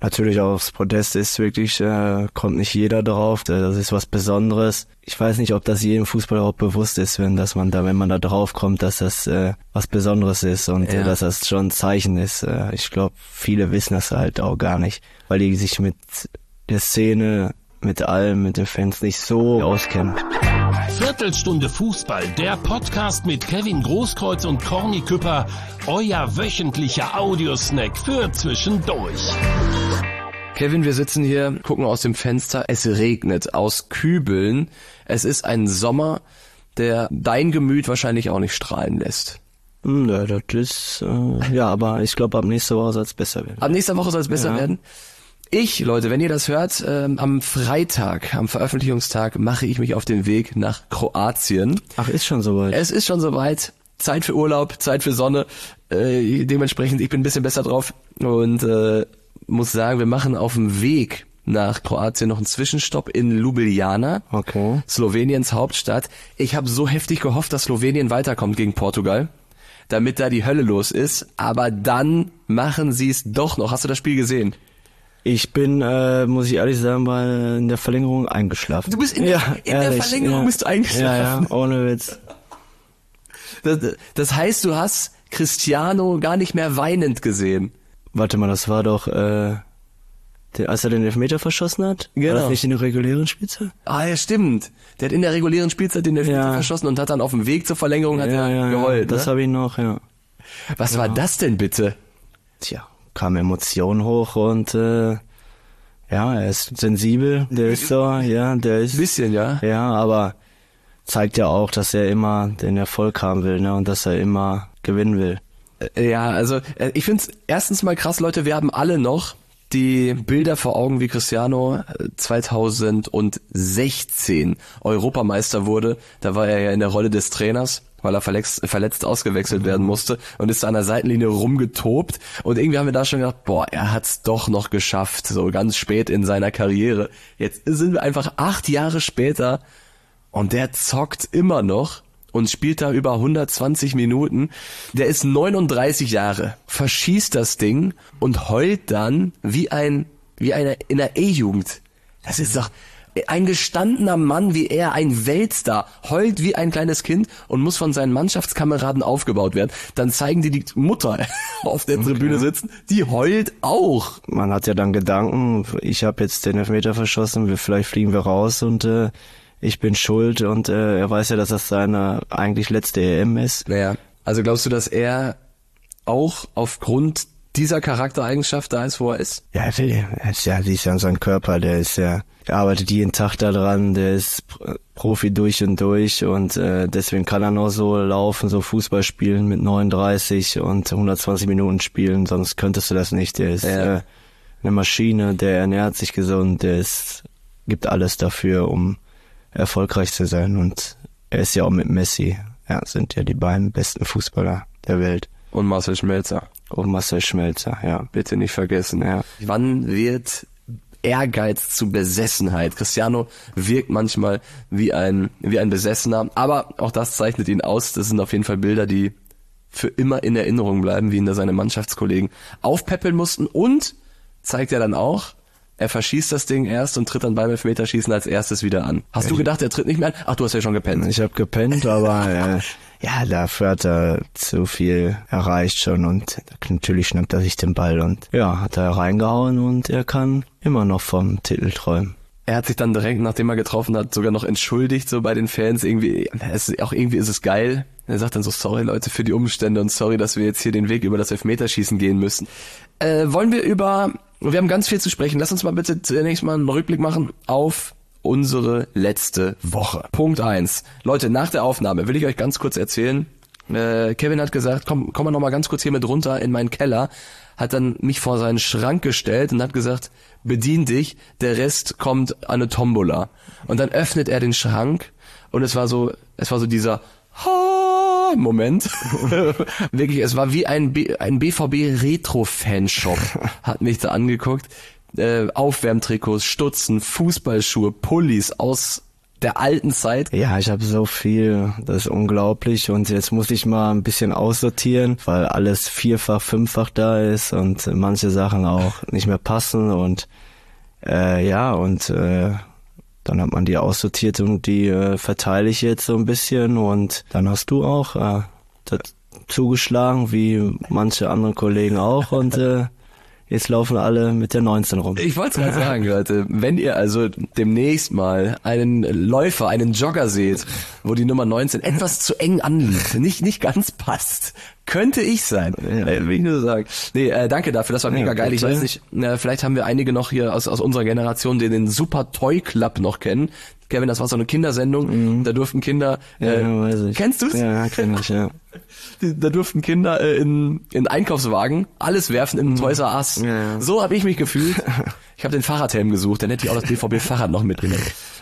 Natürlich aufs Podest ist wirklich, kommt nicht jeder drauf. Das ist was Besonderes. Ich weiß nicht, ob das jedem Fußballer auch bewusst ist, wenn man da drauf kommt, dass das was Besonderes ist und dass das schon ein Zeichen ist. Ich glaube, viele wissen das halt auch gar nicht, weil die sich mit der Szene, mit allem, mit den Fans nicht so auskennen. Viertelstunde Fußball, der Podcast mit Kevin Großkreuz und Corny Küpper, euer wöchentlicher Audiosnack für zwischendurch. Kevin, wir sitzen hier, gucken aus dem Fenster, es regnet aus Kübeln. Es ist ein Sommer, der dein Gemüt wahrscheinlich auch nicht strahlen lässt. Ja, das ist, aber ich glaube, ab nächster Woche soll es besser werden. Ab nächster Woche soll es besser werden? Leute, wenn ihr das hört, am Freitag, am Veröffentlichungstag, mache ich mich auf den Weg nach Kroatien. Ach, ist schon soweit. Es ist schon soweit. Zeit für Urlaub, Zeit für Sonne. Dementsprechend, ich bin ein bisschen besser drauf und muss sagen, wir machen auf dem Weg nach Kroatien noch einen Zwischenstopp in Ljubljana, Sloweniens Hauptstadt. Ich habe so heftig gehofft, dass Slowenien weiterkommt gegen Portugal, damit da die Hölle los ist. Aber dann machen sie es doch noch. Hast du das Spiel gesehen? Ich bin, muss ich ehrlich sagen, mal in der Verlängerung eingeschlafen. Du bist in der Verlängerung bist du eingeschlafen? Ja, ohne Witz. Das heißt, du hast Cristiano gar nicht mehr weinend gesehen. Warte mal, das war doch, als er den Elfmeter verschossen hat? Genau. War das nicht in der regulären Spielzeit? Ah, ja, stimmt. Der hat in der regulären Spielzeit den Elfmeter verschossen und hat dann auf dem Weg zur Verlängerung geheult. Das habe ich noch, Was war das denn bitte? Tja, kam Emotionen hoch und er ist sensibel, der ist so, der ist... Bisschen, ja? Ja, aber zeigt ja auch, dass er immer den Erfolg haben will, ne, und dass er immer gewinnen will. Ja, also ich find's erstens mal krass, Leute, wir haben alle noch die Bilder vor Augen, wie Cristiano 2016 Europameister wurde. Da war er ja in der Rolle des Trainers, weil er verletzt ausgewechselt werden musste und ist an der Seitenlinie rumgetobt. Und irgendwie haben wir da schon gedacht, er hat's doch noch geschafft, so ganz spät in seiner Karriere. Jetzt sind wir einfach 8 Jahre später und der zockt immer noch und spielt da über 120 Minuten. Der ist 39 Jahre, verschießt das Ding und heult dann wie einer in der E-Jugend. Das ist doch ein gestandener Mann wie er, ein Weltstar, heult wie ein kleines Kind und muss von seinen Mannschaftskameraden aufgebaut werden. Dann zeigen die Mutter auf der Tribüne sitzen, die heult auch. Man hat ja dann Gedanken, ich habe jetzt den Elfmeter verschossen, vielleicht fliegen wir raus und ich bin schuld und er weiß ja, dass das seine eigentlich letzte EM ist. Naja, also glaubst du, dass er auch aufgrund dieser Charaktereigenschaft da ist, wo er ist? Ja, siehst ja sein Körper, der arbeitet jeden Tag da dran, der ist Profi durch und deswegen kann er noch so laufen, so Fußball spielen mit 39 und 120 Minuten spielen, sonst könntest du das nicht. Der ist eine Maschine, der ernährt sich gesund, gibt alles dafür, um erfolgreich zu sein und er ist ja auch mit Messi, sind ja die beiden besten Fußballer der Welt. Und Marcel Schmelzer. Ja. Bitte nicht vergessen, ja. Wann wird Ehrgeiz zu Besessenheit? Cristiano wirkt manchmal wie ein Besessener, aber auch das zeichnet ihn aus. Das sind auf jeden Fall Bilder, die für immer in Erinnerung bleiben, wie ihn da seine Mannschaftskollegen aufpäppeln mussten und zeigt ja dann auch, er verschießt das Ding erst und tritt dann beim Elfmeterschießen als erstes wieder an. Hast du gedacht, er tritt nicht mehr an? Ach, du hast ja schon gepennt. Ich habe gepennt, aber dafür hat er zu viel erreicht schon und natürlich schnappt er sich den Ball und hat er reingehauen und er kann immer noch vom Titel träumen. Er hat sich dann direkt, nachdem er getroffen hat, sogar noch entschuldigt, so bei den Fans. Irgendwie ist es geil. Er sagt dann so, sorry Leute für die Umstände und sorry, dass wir jetzt hier den Weg über das Elfmeterschießen gehen müssen. Wir haben ganz viel zu sprechen. Lass uns mal bitte zunächst mal einen Rückblick machen auf unsere letzte Woche. Punkt 1. Leute, nach der Aufnahme will ich euch ganz kurz erzählen. Kevin hat gesagt, komm mal noch mal ganz kurz hier mit runter in meinen Keller. Hat dann mich vor seinen Schrank gestellt und hat gesagt, bedien dich, der Rest kommt an eine Tombola. Und dann öffnet er den Schrank und es war so dieser Moment. Wirklich, es war wie ein BVB-Retro-Fanshop. Hat mich da angeguckt. Aufwärmtrikots, Stutzen, Fußballschuhe, Pullis aus der alten Zeit. Ja, ich habe so viel, das ist unglaublich und jetzt muss ich mal ein bisschen aussortieren, weil alles 4-fach, 5-fach da ist und manche Sachen auch nicht mehr passen und dann hat man die aussortiert und die verteile ich jetzt so ein bisschen und dann hast du auch zugeschlagen, wie manche andere Kollegen auch und jetzt laufen alle mit der 19 rum. Ich wollte es gerade sagen, Leute, wenn ihr also demnächst mal einen Läufer, einen Jogger seht, wo die Nummer 19 etwas zu eng anliegt, nicht ganz passt, könnte ich sein. Ja. Will ich nur sagen. Nee, danke dafür, das war mega geil. Ich weiß nicht, vielleicht haben wir einige noch hier aus unserer Generation, die den Super Toy Club noch kennen. Kevin, das war so eine Kindersendung, da durften Kinder, weiß ich. Kennst du's? Ja, kenn ich, ja. Da durften Kinder in Einkaufswagen alles werfen im Toys R Us. Ja. So habe ich mich gefühlt. Ich habe den Fahrradhelm gesucht, dann hätte ich auch das BVB-Fahrrad noch mitgenommen.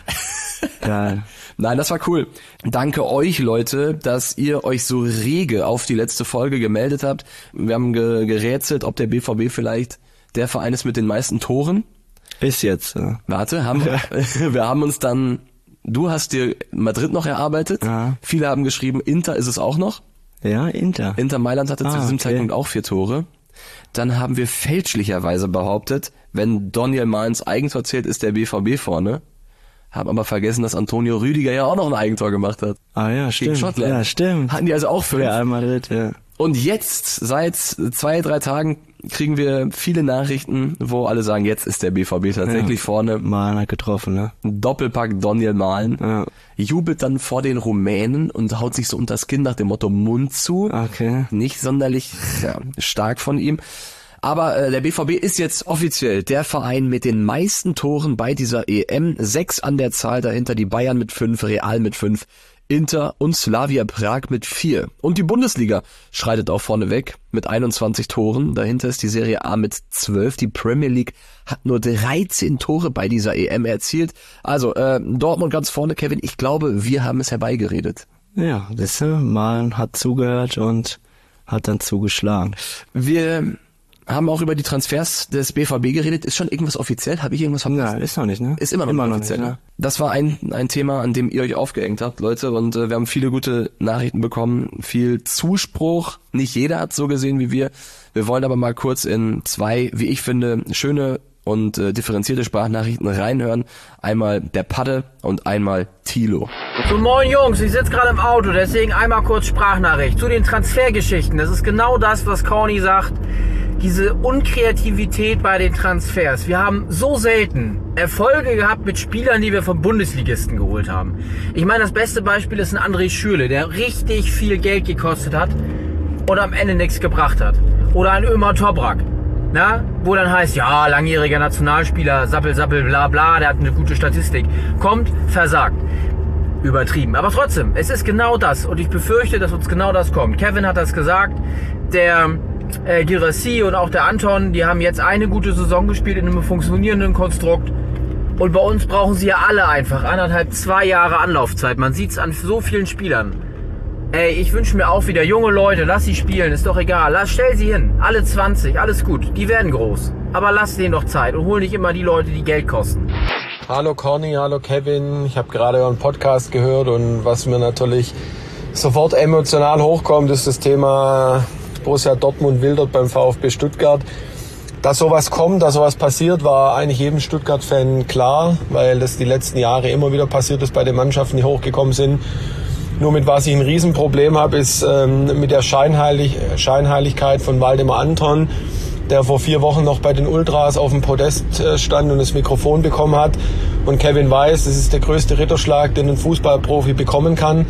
Geil. Nein, das war cool. Danke euch, Leute, dass ihr euch so rege auf die letzte Folge gemeldet habt. Wir haben gerätselt, ob der BVB vielleicht der Verein ist mit den meisten Toren. Ist jetzt. Warte, wir haben uns dann, du hast dir Madrid noch erarbeitet. Ja. Viele haben geschrieben, Inter ist es auch noch. Ja, Inter. Inter Mailand hatte zu diesem okay. Zeitpunkt auch 4 Tore. Dann haben wir fälschlicherweise behauptet, wenn Daniel Mahns Eigentor zählt, ist der BVB vorne. Haben aber vergessen, dass Antonio Rüdiger ja auch noch ein Eigentor gemacht hat. Ah ja, Gegen stimmt. Schottland. Ja, stimmt. Hatten die also auch 5. Real Madrid, ja. Und jetzt, seit 2-3 Tagen, kriegen wir viele Nachrichten, wo alle sagen, jetzt ist der BVB tatsächlich vorne. Mahlen hat getroffen, ne? Doppelpack Daniel Mahlen. Ja. Jubelt dann vor den Rumänen und haut sich so unters Kinn nach dem Motto Mund zu. Okay. Nicht sonderlich stark von ihm. Aber der BVB ist jetzt offiziell der Verein mit den meisten Toren bei dieser EM. 6 an der Zahl, dahinter die Bayern mit 5, Real mit 5, Inter und Slavia Prag mit 4. Und die Bundesliga schreitet auch vorne weg mit 21 Toren. Dahinter ist die Serie A mit 12. Die Premier League hat nur 13 Tore bei dieser EM erzielt. Also Dortmund ganz vorne, Kevin. Ich glaube, wir haben es herbeigeredet. Ja, Mahlen hat zugehört und hat dann zugeschlagen. Wir haben auch über die Transfers des BVB geredet. Ist schon irgendwas offiziell? Habe ich irgendwas verpasst? Ja, ist noch nicht, ne? Ist immer noch offiziell. nicht, ne? Das war ein Thema, an dem ihr euch aufgehängt habt, Leute. Und wir haben viele gute Nachrichten bekommen, viel Zuspruch. Nicht jeder hat so gesehen wie wir. Wir wollen aber mal kurz in 2, wie ich finde, schöne und differenzierte Sprachnachrichten reinhören. Einmal der Padde und einmal Thilo. So, moin Jungs, ich sitze gerade im Auto, deswegen einmal kurz Sprachnachricht zu den Transfergeschichten. Das ist genau das, was Corny sagt. Diese Unkreativität bei den Transfers. Wir haben so selten Erfolge gehabt mit Spielern, die wir von Bundesligisten geholt haben. Ich meine, das beste Beispiel ist ein André Schürrle, der richtig viel Geld gekostet hat und am Ende nichts gebracht hat. Oder ein Ömer Toprak, na, wo dann heißt, ja, langjähriger Nationalspieler, sappel, sappel, bla bla, der hat eine gute Statistik. Kommt, versagt. Übertrieben. Aber trotzdem, es ist genau das. Und ich befürchte, dass uns genau das kommt. Kevin hat das gesagt, der Girassi und auch der Anton, die haben jetzt eine gute Saison gespielt in einem funktionierenden Konstrukt. Und bei uns brauchen sie ja alle einfach 1,5-2 Jahre Anlaufzeit. Man sieht es an so vielen Spielern. Ey, ich wünsche mir auch wieder junge Leute, lass sie spielen, ist doch egal. Stell sie hin, alle 20, alles gut, die werden groß. Aber lass denen doch Zeit und hol nicht immer die Leute, die Geld kosten. Hallo Corny, hallo Kevin. Ich habe gerade euren Podcast gehört und was mir natürlich sofort emotional hochkommt, ist das Thema Borussia Dortmund wildert beim VfB Stuttgart. Dass sowas kommt, dass sowas passiert, war eigentlich jedem Stuttgart-Fan klar, weil das die letzten Jahre immer wieder passiert ist bei den Mannschaften, die hochgekommen sind. Nur mit was ich ein Riesenproblem habe, ist mit der Scheinheiligkeit von Waldemar Anton, der vor 4 Wochen noch bei den Ultras auf dem Podest stand und das Mikrofon bekommen hat. Und Kevin weiß, das ist der größte Ritterschlag, den ein Fußballprofi bekommen kann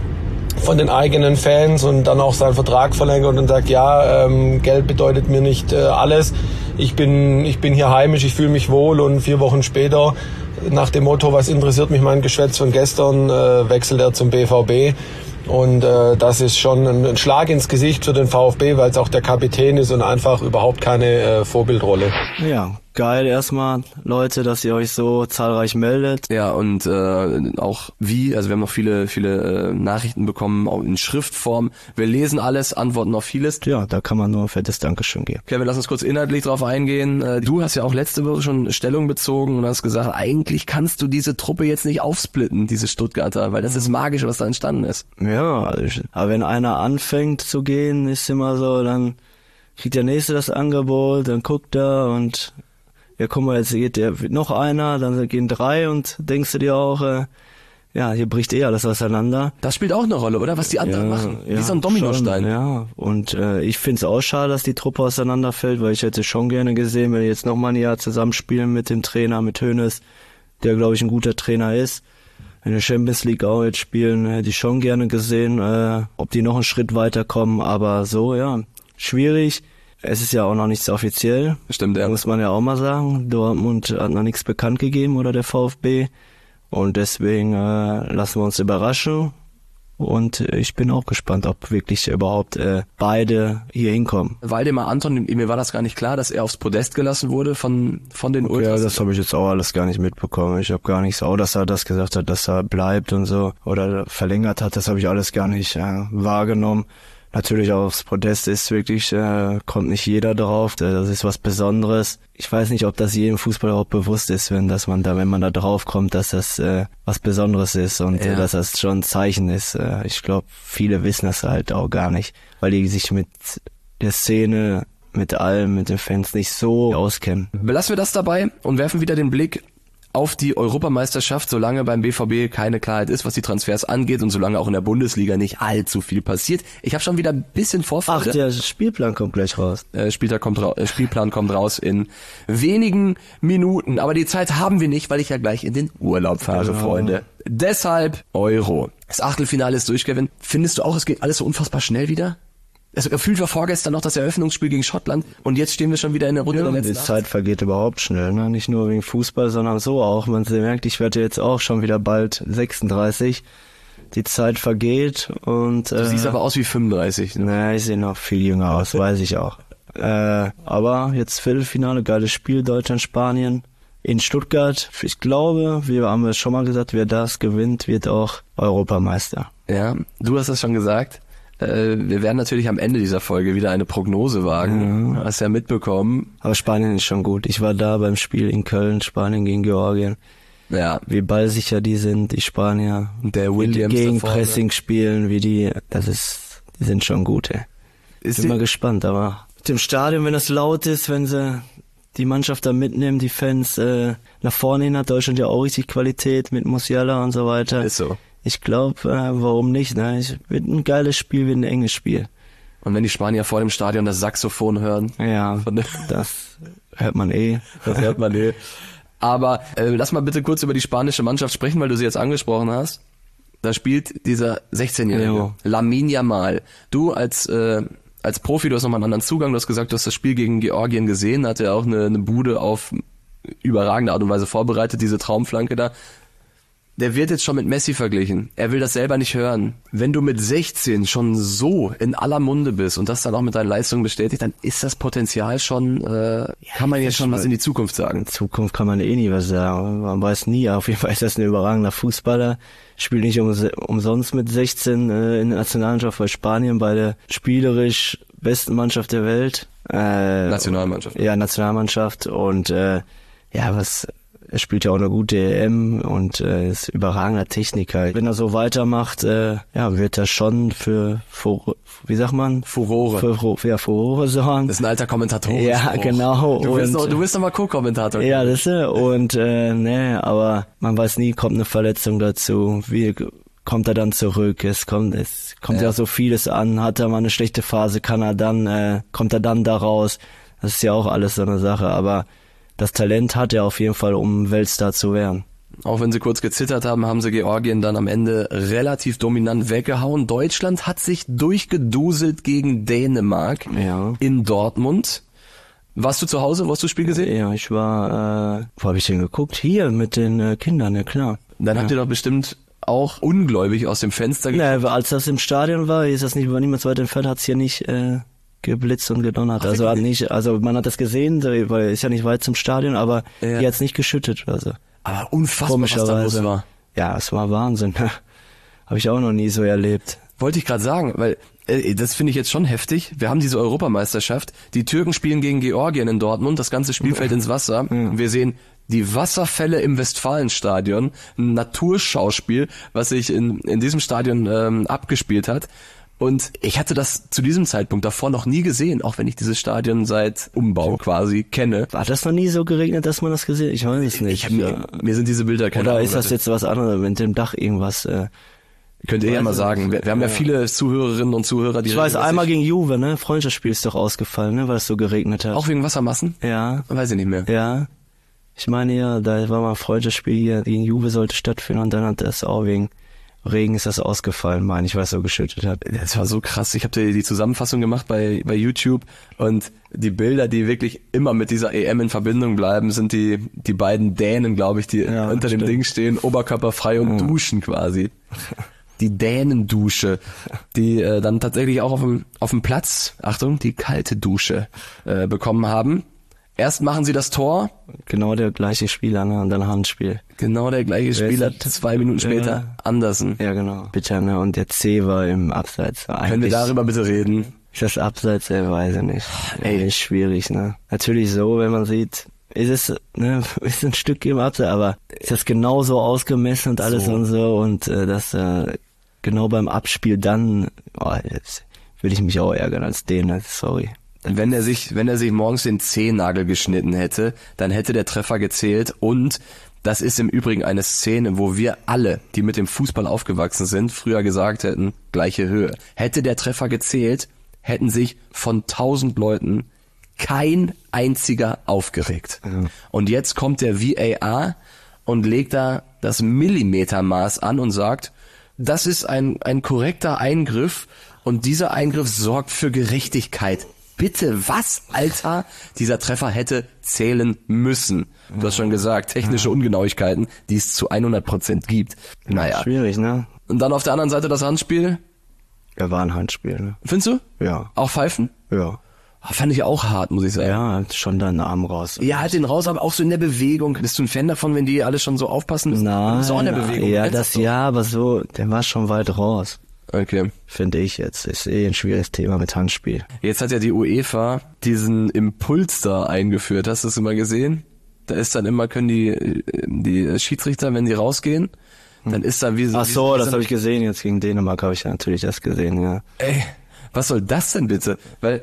von den eigenen Fans, und dann auch seinen Vertrag verlängert und sagt, ja, Geld bedeutet mir nicht alles. Ich bin hier heimisch, ich fühle mich wohl, und 4 Wochen später, nach dem Motto, was interessiert mich mein Geschwätz von gestern, wechselt er zum BVB. Und das ist schon ein Schlag ins Gesicht für den VfB, weil es auch der Kapitän ist und einfach überhaupt keine Vorbildrolle. Ja, geil erstmal, Leute, dass ihr euch so zahlreich meldet. Ja, und auch also wir haben noch viele Nachrichten bekommen, auch in Schriftform. Wir lesen alles, antworten auf vieles. Ja, da kann man nur ein fettes Dankeschön geben. Kevin, lass uns kurz inhaltlich drauf eingehen. Du hast ja auch letzte Woche schon Stellung bezogen und hast gesagt, eigentlich kannst du diese Truppe jetzt nicht aufsplitten, diese Stuttgarter, weil das ist magisch, was da entstanden ist. Ja, aber wenn einer anfängt zu gehen, ist immer so, dann kriegt der Nächste das Angebot, dann guckt er und ja, guck mal, jetzt geht noch einer, dann gehen 3 und denkst du dir auch, ja, hier bricht alles auseinander. Das spielt auch eine Rolle, oder? Was die anderen machen. Wie so ein Dominostein. Schon, ja, und ich find's auch schade, dass die Truppe auseinanderfällt, weil ich hätte schon gerne gesehen, wenn die jetzt noch mal ein Jahr zusammenspielen mit dem Trainer, mit Hoeneß, der, glaube ich, ein guter Trainer ist. In der Champions League auch jetzt spielen, hätte ich schon gerne gesehen, ob die noch einen Schritt weiterkommen, aber so, ja, schwierig. Es ist ja auch noch nichts offiziell. Stimmt, ja. Muss man ja auch mal sagen. Dortmund hat noch nichts bekannt gegeben oder der VfB. Und deswegen lassen wir uns überraschen. Und ich bin auch gespannt, ob wirklich überhaupt beide hier hinkommen. Waldemar Anton, mir war das gar nicht klar, dass er aufs Podest gelassen wurde von den Ultras. Ja, das habe ich jetzt auch alles gar nicht mitbekommen. Ich habe gar nicht so, dass er das gesagt hat, dass er bleibt und so. Oder verlängert hat, das habe ich alles gar nicht wahrgenommen. Natürlich aufs Podest ist wirklich, kommt nicht jeder drauf, das ist was Besonderes. Ich weiß nicht, ob das jedem Fußballer auch bewusst ist, wenn man da drauf kommt, dass das was Besonderes ist und dass das schon ein Zeichen ist. Ich glaube, viele wissen das halt auch gar nicht, weil die sich mit der Szene, mit allem, mit den Fans nicht so auskennen. Belassen wir das dabei und werfen wieder den Blick auf die Europameisterschaft, solange beim BVB keine Klarheit ist, was die Transfers angeht und solange auch in der Bundesliga nicht allzu viel passiert. Ich habe schon wieder ein bisschen Vorfreude. Ach, der Spielplan kommt gleich raus. Spielplan kommt raus in wenigen Minuten. Aber die Zeit haben wir nicht, weil ich ja gleich in den Urlaub fahre, Freunde. Deshalb Euro. Das Achtelfinale ist durch, Kevin. Findest du auch, es geht alles so unfassbar schnell wieder? Also gefühlt war vorgestern noch das Eröffnungsspiel gegen Schottland und jetzt stehen wir schon wieder in der Runde der letzten. Die Zeit vergeht überhaupt schnell, ne? Nicht nur wegen Fußball, sondern so auch. Man merkt, ich werde jetzt auch schon wieder bald 36. Die Zeit vergeht und... Du siehst aber aus wie 35. Ne? Naja, ich sehe noch viel jünger aus, weiß ich auch. Aber jetzt Viertelfinale, geiles Spiel, Deutschland-Spanien in Stuttgart. Ich glaube, wir haben es schon mal gesagt, wer das gewinnt, wird auch Europameister. Ja, du hast das schon gesagt. Wir werden natürlich am Ende dieser Folge wieder eine Prognose wagen. Ja. Hast ja mitbekommen. Aber Spanien ist schon gut. Ich war da beim Spiel in Köln, Spanien gegen Georgien. Ja. Wie ballsicher die sind, die Spanier. Der Williams gegen Pressing spielen, die sind schon gut, ey. Ich bin mal gespannt, aber mit dem Stadion, wenn das laut ist, wenn sie die Mannschaft da mitnehmen, die Fans nach vorne hin, hat Deutschland ja auch richtig Qualität mit Musiala und so weiter. Ist so. Ich glaube, warum nicht? Ne? Wird ein geiles Spiel, wird ein enges Spiel. Und wenn die Spanier vor dem Stadion das Saxophon hören. Ja, das hört man eh. Das hört man eh. Aber lass mal bitte kurz über die spanische Mannschaft sprechen, weil du sie jetzt angesprochen hast. Da spielt dieser 16-Jährige, Lamine Yamal. Du als Profi, du hast nochmal einen anderen Zugang. Du hast gesagt, du hast das Spiel gegen Georgien gesehen. Hat er auch eine Bude auf überragende Art und Weise vorbereitet, diese Traumflanke da. Der wird jetzt schon mit Messi verglichen. Er will das selber nicht hören. Wenn du mit 16 schon so in aller Munde bist und das dann auch mit deinen Leistungen bestätigt, dann ist das Potenzial schon, kann man jetzt schon was in die Zukunft sagen. In Zukunft kann man nie was sagen. Man weiß nie. Auf jeden Fall ist das ein überragender Fußballer. Spielt nicht umsonst mit 16 in der Nationalmannschaft bei Spanien, bei der spielerisch besten Mannschaft der Welt. Nationalmannschaft. Ja, Nationalmannschaft. Und er spielt ja auch eine gute EM und ist überragender Techniker. Wenn er so weitermacht, wird er schon für Furore. Furore sorgen. Das ist ein alter Kommentator. Ja, genau. Du bist doch mal Co-Kommentator. Ja, das ist er. Und aber man weiß nie, kommt eine Verletzung dazu. Wie kommt er dann zurück? Es kommt ja so vieles an. Hat er mal eine schlechte Phase, kommt er dann da raus? Das ist ja auch alles so eine Sache, aber das Talent hat er auf jeden Fall, um Weltstar zu werden. Auch wenn sie kurz gezittert haben, haben sie Georgien dann am Ende relativ dominant weggehauen. Deutschland hat sich durchgeduselt gegen Dänemark in Dortmund. Warst du zu Hause? Wo hast du das Spiel gesehen? Ja, ich war, wo habe ich denn geguckt? Hier mit den Kindern, ja klar. Dann habt ihr doch bestimmt auch ungläubig aus dem Fenster geguckt. Als das im Stadion war, ist das nicht über niemals weiter entfernt, hat's hier nicht geblitzt und gedonnert. Also man hat das gesehen, weil ist ja nicht weit zum Stadion, aber die hat's nicht geschüttet. Also Aber unfassbar, was da los war. Ja, es war Wahnsinn. Habe ich auch noch nie so erlebt. Wollte ich gerade sagen, weil das finde ich jetzt schon heftig. Wir haben diese Europameisterschaft. Die Türken spielen gegen Georgien in Dortmund. Das ganze Spiel fällt ins Wasser. Wir sehen die Wasserfälle im Westfalenstadion. Ein Naturschauspiel, was sich in diesem Stadion abgespielt hat. Und ich hatte das zu diesem Zeitpunkt davor noch nie gesehen, auch wenn ich dieses Stadion seit Umbau quasi kenne. War das noch nie so geregnet, dass man das gesehen hat? Ich weiß es nicht. Mir sind diese Bilder keine Oder Ahnung, ist das jetzt was anderes, mit dem Dach irgendwas... Könnt ihr ja mal sagen. Wir haben ja viele Zuhörerinnen und Zuhörer, die... Ich weiß, einmal gegen Juve, ne? Freundschaftsspiel ist doch ausgefallen, ne? Weil es so geregnet hat. Auch wegen Wassermassen? Ja. Weiß ich nicht mehr. Ja. Ich meine ja, da war mal ein Freundschaftsspiel hier gegen Juve sollte stattfinden und dann hat das auch wegen Regen ist das ausgefallen, meine ich, weil es so geschüttet hat. Das war so krass. Ich habe die Zusammenfassung gemacht bei YouTube und die Bilder, die wirklich immer mit dieser EM in Verbindung bleiben, sind die beiden Dänen, glaube ich, die unter dem Ding stehen, oberkörperfrei und duschen quasi. Die Dänendusche, die dann tatsächlich auch auf dem Platz, Achtung, die kalte Dusche bekommen haben. Erst machen sie das Tor. Genau der gleiche Spieler, ne? Und dann Handspiel. Genau der gleiche Spieler, 2 Minuten später, Andersen. Ja, genau. Bitte, ne? Und der C war im Abseits. Können wir darüber bitte reden? Ist das Abseits? Weiß ich nicht. Ey, ist schwierig, ne? Natürlich so, wenn man sieht, ist ein Stück im Abseits, aber ist das genauso ausgemessen und alles und so und das genau beim Abspiel dann, jetzt würde ich mich auch ärgern als Däne, sorry. Wenn er sich morgens den Zehennagel geschnitten hätte, dann hätte der Treffer gezählt und das ist im Übrigen eine Szene, wo wir alle, die mit dem Fußball aufgewachsen sind, früher gesagt hätten, gleiche Höhe. Hätte der Treffer gezählt, hätten sich von 1000 Leuten kein einziger aufgeregt. Mhm. Und jetzt kommt der VAR und legt da das Millimetermaß an und sagt, das ist ein korrekter Eingriff und dieser Eingriff sorgt für Gerechtigkeit. Bitte, was, Alter? Dieser Treffer hätte zählen müssen. Du hast schon gesagt, technische Ungenauigkeiten, die es zu 100% gibt. Naja. Schwierig, ne? Und dann auf der anderen Seite das Handspiel. Ja, war ein Handspiel, ne? Findest du? Ja. Auch pfeifen? Ja. Fand ich auch hart, muss ich sagen. Ja, hat schon deinen Arm raus. Ja, halt den raus, aber auch so in der Bewegung. Bist du ein Fan davon, wenn die alle schon so aufpassen? Nein. Bist du auch in der Bewegung? Ja, aber so, der war schon weit raus. Okay. Finde ich jetzt. Ist ein schwieriges Thema mit Handspiel. Jetzt hat ja die UEFA diesen Impuls da eingeführt. Hast du das immer gesehen? Da ist dann immer, können die Schiedsrichter, wenn die rausgehen, dann ist da wie so... Ach so, das habe ich gesehen. Jetzt gegen Dänemark habe ich ja natürlich das gesehen, ja. Ey, was soll das denn bitte? Weil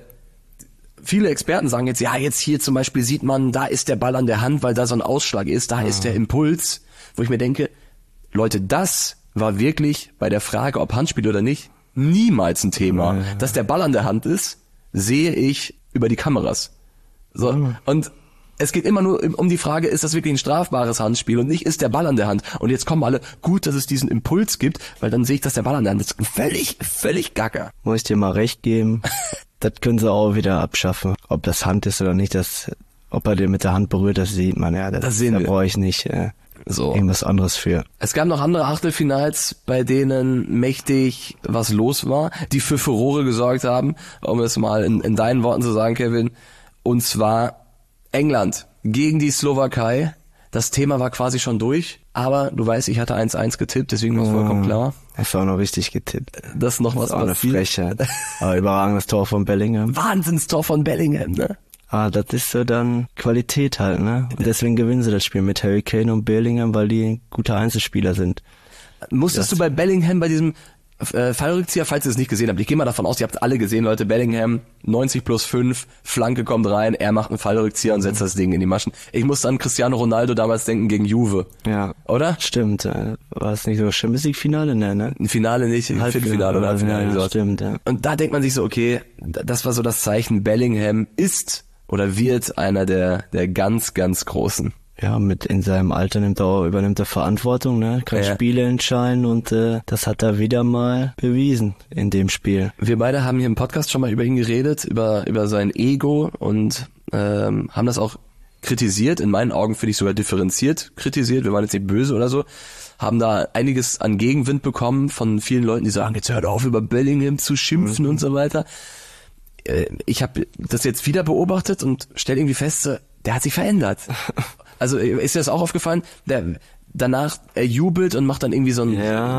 viele Experten sagen jetzt, ja, jetzt hier zum Beispiel sieht man, da ist der Ball an der Hand, weil da so ein Ausschlag ist, da ist der Impuls. Wo ich mir denke, Leute, das war wirklich bei der Frage, ob Handspiel oder nicht, niemals ein Thema. Ja. Dass der Ball an der Hand ist, sehe ich über die Kameras. So. Und es geht immer nur um die Frage, ist das wirklich ein strafbares Handspiel und nicht, ist der Ball an der Hand? Und jetzt kommen alle, gut, dass es diesen Impuls gibt, weil dann sehe ich, dass der Ball an der Hand ist. Völlig gaga. Muss ich dir mal recht geben. Das können sie auch wieder abschaffen. Ob das Hand ist oder nicht, ob er den mit der Hand berührt, das sieht man, ja. Das sehen wir. Da brauche ich nicht irgendwas anderes für. Es gab noch andere Achtelfinals, bei denen mächtig was los war, die für Furore gesorgt haben, um es mal in deinen Worten zu sagen, Kevin. Und zwar England gegen die Slowakei. Das Thema war quasi schon durch, aber du weißt, ich hatte 1-1 getippt, deswegen war es vollkommen klar. Hast du auch noch richtig getippt. Das ist noch was passiert. Eine Frechheit. Aber überragendes Tor von Bellingham. Wahnsinnstor von Bellingham, ne? Ah, das ist so dann Qualität halt, ne? Und deswegen gewinnen sie das Spiel mit Harry Kane und Bellingham, weil die gute Einzelspieler sind. Musstest du bei Bellingham bei diesem Fallrückzieher, falls ihr es nicht gesehen habt, ich gehe mal davon aus, ihr habt alle gesehen, Leute, Bellingham, 90+5, Flanke kommt rein, er macht einen Fallrückzieher und setzt das Ding in die Maschen. Ich musste an Cristiano Ronaldo damals denken gegen Juve. Ja. Oder? Stimmt. War es nicht so Champions League Finale? Ne? Ein Finale nicht, Viertelfinale oder Halbfinale. Ja, stimmt, ja. Und da denkt man sich so, okay, das war so das Zeichen, Bellingham ist oder wird einer der ganz, ganz Großen. Ja, in seinem Alter übernimmt er Verantwortung, ne? Kann Spiele entscheiden und das hat er wieder mal bewiesen in dem Spiel. Wir beide haben hier im Podcast schon mal über ihn geredet, über sein Ego und haben das auch kritisiert, in meinen Augen finde ich sogar differenziert kritisiert, wir waren jetzt nicht böse oder so, haben da einiges an Gegenwind bekommen von vielen Leuten, die sagen, jetzt hört auf über Bellingham zu schimpfen und so weiter. ich habe das jetzt wieder beobachtet und stelle irgendwie fest, der hat sich verändert. Also ist dir das auch aufgefallen? Danach er jubelt und macht dann irgendwie so ein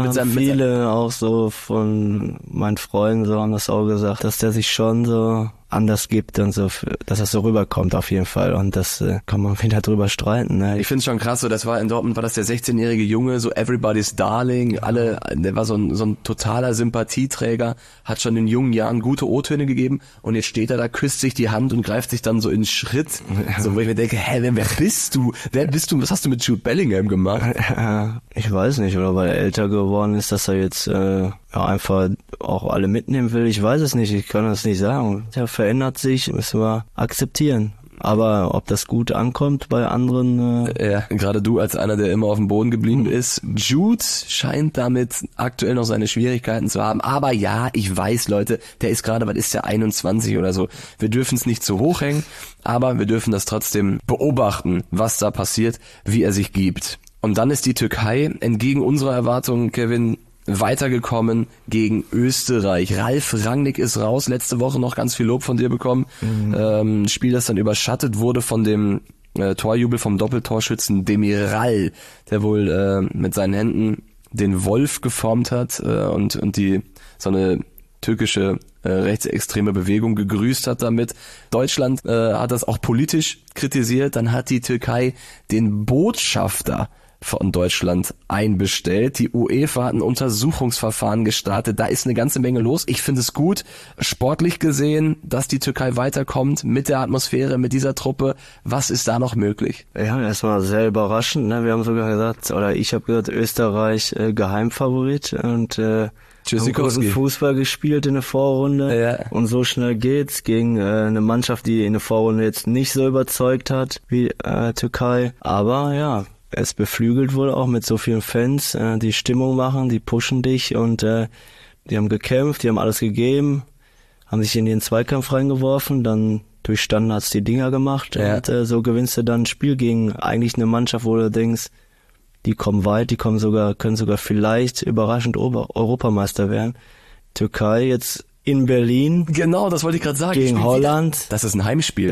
viele auch so von meinen Freunden so haben das auch gesagt, dass der sich schon so anders gibt und so, dass das so rüberkommt auf jeden Fall und das kann man wieder drüber streiten. Ne? Ich finde es schon krass, so das war in Dortmund, war das der 16-jährige Junge, so everybody's darling, der war so ein totaler Sympathieträger, hat schon in jungen Jahren gute O-Töne gegeben und jetzt steht er da, küsst sich die Hand und greift sich dann so in Schritt, so wo ich mir denke, wer bist du? Was hast du mit Jude Bellingham gemacht? Ja, ich weiß nicht, oder weil er älter geworden ist, dass er jetzt einfach auch alle mitnehmen will. Ich weiß es nicht, ich kann das nicht sagen. Der verändert sich, müssen wir akzeptieren. Aber ob das gut ankommt bei anderen... Ja, gerade du als einer, der immer auf dem Boden geblieben ist. Jude scheint damit aktuell noch seine Schwierigkeiten zu haben. Aber ja, ich weiß, Leute, der ist gerade, was ist der, 21 oder so. Wir dürfen es nicht zu hoch hängen, aber wir dürfen das trotzdem beobachten, was da passiert, wie er sich gibt. Und dann ist die Türkei entgegen unserer Erwartungen, Kevin, weitergekommen gegen Österreich. Ralf Rangnick ist raus, letzte Woche noch ganz viel Lob von dir bekommen. Spiel, das dann überschattet wurde von dem Torjubel vom Doppeltorschützen Demiral, der wohl mit seinen Händen den Wolf geformt hat und die so eine türkische rechtsextreme Bewegung gegrüßt hat damit. Deutschland hat das auch politisch kritisiert. Dann hat die Türkei den Botschafter von Deutschland einbestellt. Die UEFA hat ein Untersuchungsverfahren gestartet. Da ist eine ganze Menge los. Ich finde es gut, sportlich gesehen, dass die Türkei weiterkommt mit der Atmosphäre, mit dieser Truppe. Was ist da noch möglich? Ja, erstmal sehr überraschend. Ne? Wir haben sogar gesagt, oder ich habe gesagt, Österreich Geheimfavorit und haben großen Fußball gespielt in der Vorrunde. Ja. Und so schnell geht's gegen eine Mannschaft, die in der Vorrunde jetzt nicht so überzeugt hat wie Türkei. Aber ja, es beflügelt wohl auch mit so vielen Fans, die Stimmung machen, die pushen dich und die haben gekämpft, die haben alles gegeben, haben sich in den Zweikampf reingeworfen, dann durch Standards die Dinger gemacht und so gewinnst du dann ein Spiel gegen eigentlich eine Mannschaft, wo du denkst, die kommen weit, können sogar vielleicht überraschend Europameister werden. Türkei jetzt in Berlin. Genau, das wollte ich gerade sagen. Gegen Holland. Das ist ein Heimspiel.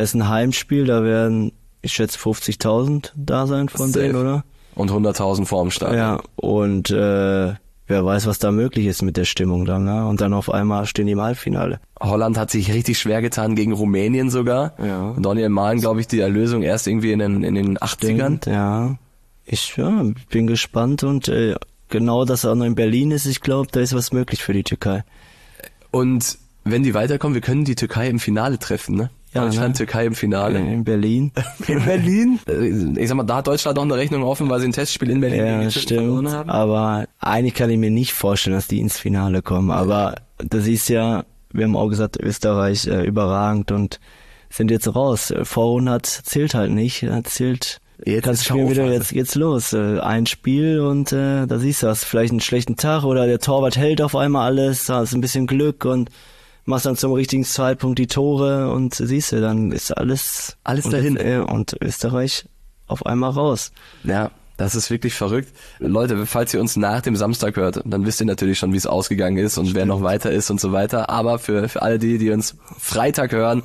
Da werden, ich schätze, 50.000 da sein von denen, oder? Und 100.000 vor dem Stadion. Ja, und wer weiß, was da möglich ist mit der Stimmung dann, ne? Und dann auf einmal stehen die im Halbfinale. Holland hat sich richtig schwer getan gegen Rumänien sogar. Ja. Daniel Mahlen, glaube ich, die Erlösung erst irgendwie in den 80ern. Stimmt, ja. Ich bin gespannt und genau, dass er noch in Berlin ist, ich glaube, da ist was möglich für die Türkei. Und wenn die weiterkommen, wir können die Türkei im Finale treffen, ne? Ja, Deutschland, Türkei im Finale. In Berlin. In Berlin? Ich sag mal, da hat Deutschland noch eine Rechnung offen, weil sie ein Testspiel in Berlin stimmt. Haben. Aber eigentlich kann ich mir nicht vorstellen, dass die ins Finale kommen. Aber du siehst ja, wir haben auch gesagt, Österreich überragend und sind jetzt raus. Vorrunde zählt halt nicht. Zählt jetzt das Spiel wieder, jetzt geht's los. Ein Spiel und da siehst du, hast vielleicht einen schlechten Tag oder der Torwart hält auf einmal alles, hast ein bisschen Glück und machst dann zum richtigen Zeitpunkt die Tore und siehst du, dann ist alles dahin. Und Österreich auf einmal raus. Ja, das ist wirklich verrückt. Leute, falls ihr uns nach dem Samstag hört, dann wisst ihr natürlich schon, wie es ausgegangen ist und wer noch weiter ist und so weiter. Aber für alle die uns Freitag hören,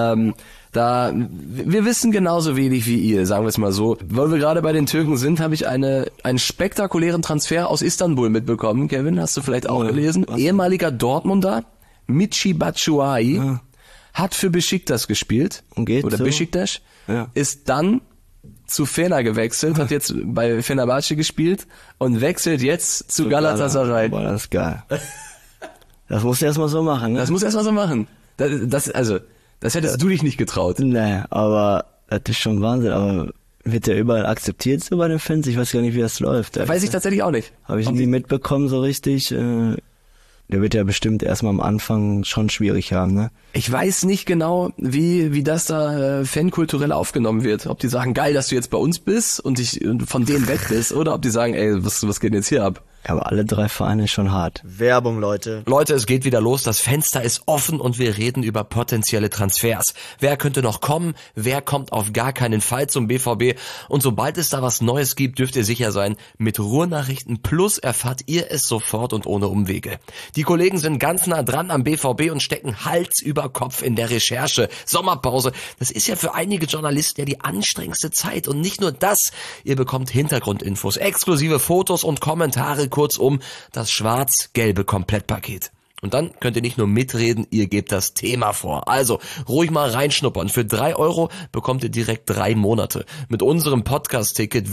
wir wissen genauso wenig wie ihr, sagen wir es mal so. Weil wir gerade bei den Türken sind, habe ich einen spektakulären Transfer aus Istanbul mitbekommen. Kevin, hast du vielleicht auch gelesen? Was? Ehemaliger Dortmunder, Michy Batshuayi, hat für Beşiktaş gespielt. Oder so? Beşiktaş. Ja. Ist dann zu Fener gewechselt, hat jetzt bei Fenerbahce gespielt und wechselt jetzt zu Galatasaray. Boah, das ist geil. Das musst du erstmal so machen, ne? Das musst du erstmal so machen. Das hättest du dich nicht getraut. Nee, aber das ist schon Wahnsinn. Aber wird der überall akzeptiert so bei den Fans? Ich weiß gar nicht, wie das läuft. Weiß ich tatsächlich auch nicht. Habe ich nie mitbekommen so richtig. Der wird ja bestimmt erstmal am Anfang schon schwierig haben, ne? Ich weiß nicht genau, wie das da fankulturell aufgenommen wird. Ob die sagen, geil, dass du jetzt bei uns bist und von denen weg bist, oder ob die sagen, ey, was geht denn jetzt hier ab? Aber alle 3 Vereine schon hart. Werbung, Leute. Leute, es geht wieder los, das Fenster ist offen und wir reden über potenzielle Transfers. Wer könnte noch kommen, wer kommt auf gar keinen Fall zum BVB? Und sobald es da was Neues gibt, dürft ihr sicher sein, mit Ruhrnachrichten Plus erfahrt ihr es sofort und ohne Umwege. Die Kollegen sind ganz nah dran am BVB und stecken Hals über Kopf in der Recherche. Sommerpause, das ist ja für einige Journalisten ja die anstrengendste Zeit. Und nicht nur das, ihr bekommt Hintergrundinfos, exklusive Fotos und Kommentare, kurzum das schwarz-gelbe Komplettpaket. Und dann könnt ihr nicht nur mitreden, ihr gebt das Thema vor. Also ruhig mal reinschnuppern. Für 3 € bekommt ihr direkt 3 Monate. Mit unserem Podcast-Ticket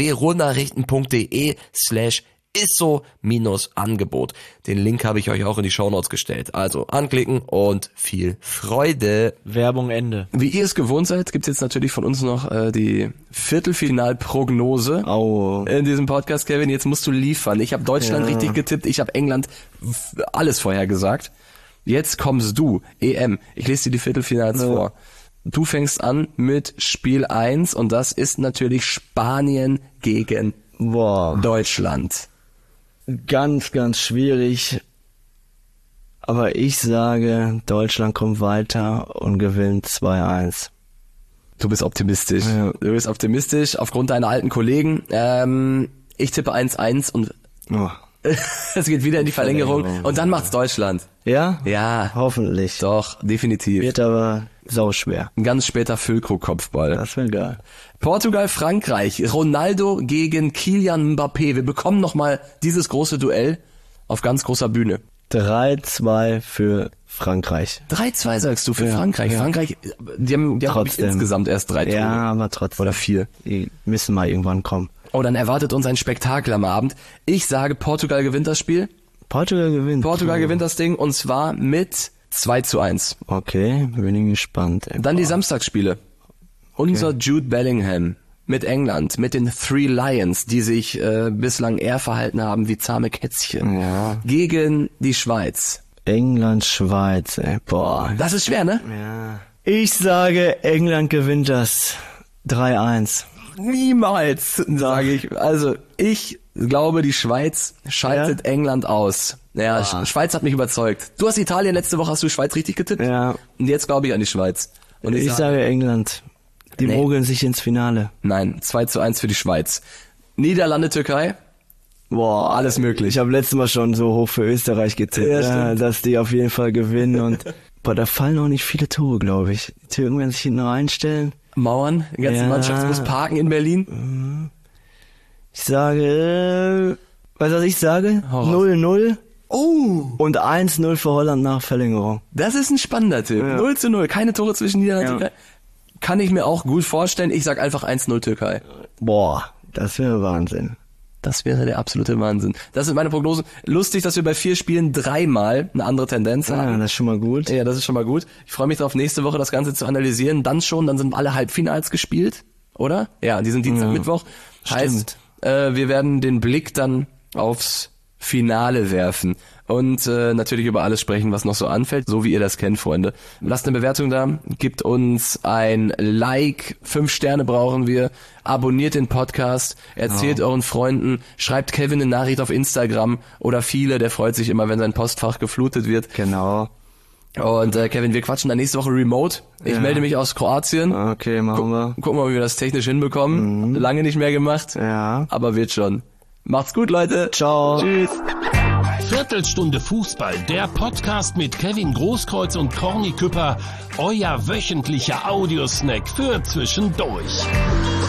www.ruhrnachrichten.de/isso-Angebot. Den Link habe ich euch auch in die Shownotes gestellt. Also anklicken und viel Freude. Werbung Ende. Wie ihr es gewohnt seid, gibt's jetzt natürlich von uns noch die Viertelfinalprognose in diesem Podcast, Kevin. Jetzt musst du liefern. Ich habe Deutschland richtig getippt, ich habe England alles vorhergesagt. Jetzt kommst du, EM. Ich lese dir die Viertelfinals vor. Du fängst an mit Spiel 1 und das ist natürlich Spanien gegen Deutschland. Ganz, ganz schwierig. Aber ich sage, Deutschland kommt weiter und gewinnt 2-1. Du bist optimistisch. Ja. Du bist optimistisch aufgrund deiner alten Kollegen. Ich tippe 1-1 und es geht wieder in die Verlängerung. Und dann macht's Deutschland. Ja? Ja. Hoffentlich. Doch, definitiv. Wird aber sauschwer. Ein ganz später Füllkrug-Kopfball. Das wäre geil. Portugal, Frankreich. Ronaldo gegen Kylian Mbappé. Wir bekommen nochmal dieses große Duell auf ganz großer Bühne. 3-2 für Frankreich. 3-2 sagst du für Frankreich. Ja. Frankreich, die haben insgesamt erst 3 Tore. Ja, aber trotzdem. Oder 4. Die müssen mal irgendwann kommen. Oh, dann erwartet uns ein Spektakel am Abend. Ich sage, Portugal gewinnt das Spiel. Portugal gewinnt. Portugal gewinnt das Ding und zwar mit 2-1. Okay, bin ich gespannt. Dann die Samstagsspiele. Unser Jude Bellingham mit England, mit den Three Lions, die sich bislang eher verhalten haben wie zahme Kätzchen. Ja. Gegen die Schweiz. England, Schweiz, ey. Boah. Das ist schwer, ne? Ja. Ich sage, England gewinnt das 3-1. Niemals, sage ich. Also, ich glaube, die Schweiz schaltet England aus. Ja, Schweiz hat mich überzeugt. Du hast Italien, letzte Woche hast du Schweiz richtig getippt. Ja. Und jetzt glaube ich an die Schweiz. Und Ich sage England. Die mogeln sich ins Finale. Nein, 2-1 für die Schweiz. Niederlande, Türkei. Boah, alles möglich. Ich habe letztes Mal schon so hoch für Österreich getippt, dass die auf jeden Fall gewinnen. Und da fallen auch nicht viele Tore, glaube ich. Die Türken werden sich hinten reinstellen. Mauern, die ganze Mannschaft muss parken in Berlin. Ich sage, weißt du, was ich sage? 0-0. Oh! Und 1-0 für Holland nach Verlängerung. Das ist ein spannender Tipp. Ja. 0-0, keine Tore zwischen Niederlande und Türkei. Kann ich mir auch gut vorstellen. Ich sag einfach 1-0 Türkei. Boah, das wäre Wahnsinn. Das wäre der absolute Wahnsinn. Das sind meine Prognosen. Lustig, dass wir bei 4 Spielen 3-mal eine andere Tendenz haben. Ja, das ist schon mal gut. Ja, das ist schon mal gut. Ich freue mich darauf, nächste Woche das Ganze zu analysieren. Dann sind alle Halbfinals gespielt, oder? Ja, die sind Dienstag, Mittwoch. Heißt, wir werden den Blick dann aufs Finale werfen und natürlich über alles sprechen, was noch so anfällt, so wie ihr das kennt, Freunde. Lasst eine Bewertung da, gebt uns ein Like, 5 Sterne brauchen wir, abonniert den Podcast, erzählt euren Freunden, schreibt Kevin eine Nachricht auf Instagram oder viele, der freut sich immer, wenn sein Postfach geflutet wird. Genau. Und Kevin, wir quatschen dann nächste Woche remote. Ich melde mich aus Kroatien. Okay, machen wir. Gucken wir, wie wir das technisch hinbekommen. Lange nicht mehr gemacht, aber wird schon. Macht's gut, Leute. Ciao. Tschüss. Viertelstunde Fußball, der Podcast mit Kevin Großkreuz und Corny Küpper, euer wöchentlicher Audiosnack für zwischendurch.